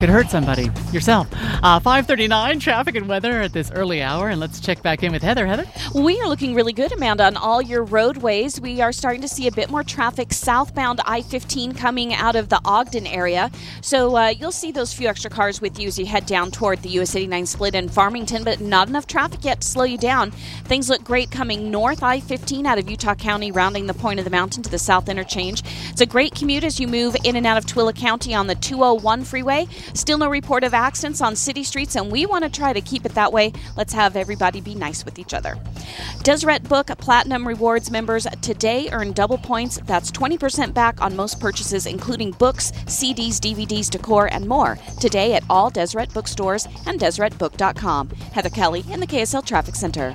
Could hurt somebody. Yourself. 5:39, traffic and weather at this early hour. And let's check back in with Heather. Heather? We are looking really good, Amanda, on all your roadways. We are starting to see a bit more traffic southbound I-15 coming out of the Ogden area. So you'll see those few extra cars with you as you head down toward the US 89 split in Farmington, but not enough traffic yet to slow you down. Things look great coming north I-15 out of Utah County, rounding the point of the mountain to the south interchange. It's a great commute as you move in and out of Tooele County on the 201 freeway. Still no report of accidents on city streets, and we want to try to keep it that way. Let's have everybody be nice with each other. Deseret Book Platinum Rewards members today earn double points. That's 20% back on most purchases, including books, CDs, DVDs, decor, and more. Today at all Deseret bookstores and DeseretBook.com. Heather Kelly in the KSL Traffic Center.